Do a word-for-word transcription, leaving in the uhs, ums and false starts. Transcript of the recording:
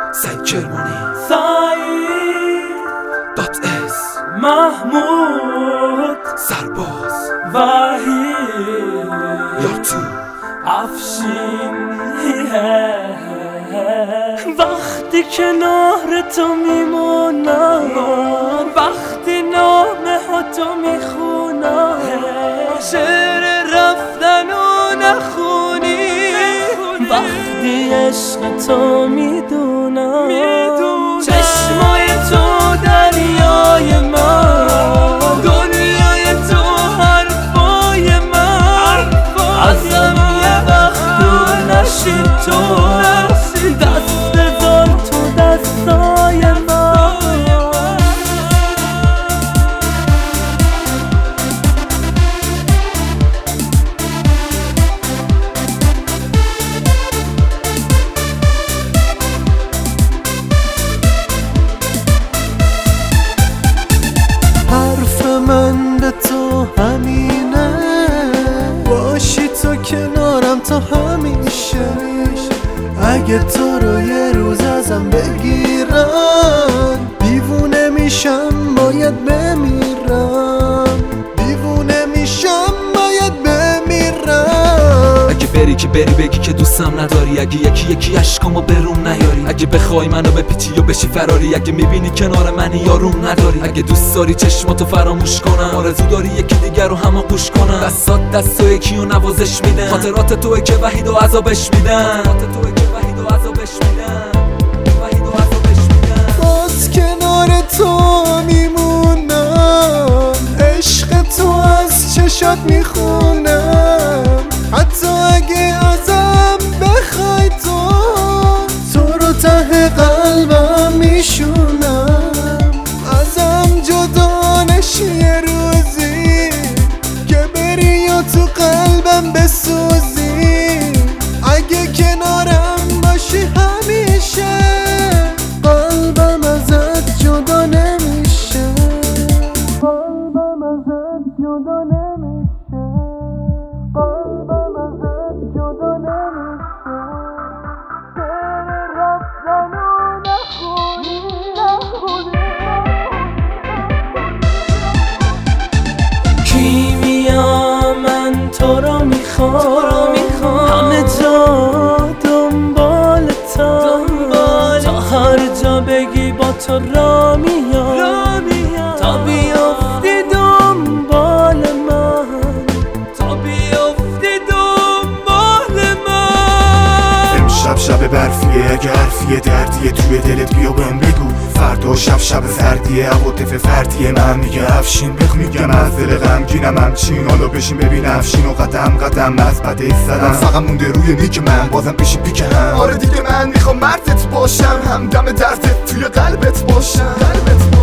سعید کرمانی سعید دات اس محمود سرباز وحید یارتو افشین وقتی کنار تو میمونم، وقتی نامه ها تو میخونم، شعر رفتن و نخونی، وقتی عشق تو میدونم، چشمای تو دریای من، دنیای تو حرفای من، ازم یه وقت دور نشی تو، دست بذار تو دستای من. حرف من به تو همینه، باشی تو کنارم تا همیشه. اگه تو رو یه روز ازم بگیرن، دیوونه میشم باید بمیرم، دیوونه میشم باید بمیرم. اگه بری که بری بگی که دوستم نداری، اگه یکی یکی عشقامو بروم نیاری، اگه بخوای منو بپیچی و بشی فراری، اگه میبینی کنار منی یاروم نداری، اگه دوست داری چشماتو فراموش کنم، آرزو داری یکی دیگر رو همه گوش کنم، دستات دست و یکی رو نوازش میدن، خاطرات توی که وحید و عذابش میدن، خاطرات توی که وحید و عذابش میدن، وحید و عذابش میدن. باز کنار تو میمونم، عشق تو از چشات میخونم، حتی اگه ازم بخوای تو، تو رو ته قلبم میشونم، ازم جدا نشی یه روزی، که بری یا تو قلبم بسوزی، اگه کنارم باشی همیشه، قلبم ازت جدا نمیشه، قلبم ازت جدا نمیشه، قلبم ازت جدا نمیشه. شعر رفتن و نخونی نخونی کیمیا من تو رو میخوام، همه جا دنبالتم، تا هر جا بگی با تو را میام، تا بیافتی دنبال من، تا بیافتی دنبال من. امشب شب برفیه، اگه حرفیه دردیه توی دلت بیا بهم بگو، فردا شب شب سردیه، عواطف فردیه. من میگه افشین بخ میگم از دل غمگینم همچین، حالا بشین ببین افشین و قدم قدم از بده زدم، فقط مونده روی نیک من بازم بشین پیک هم. آره دیگه من میخوام مردت باشم، همدم دردت توی قلبت باشم، قلبت باشم.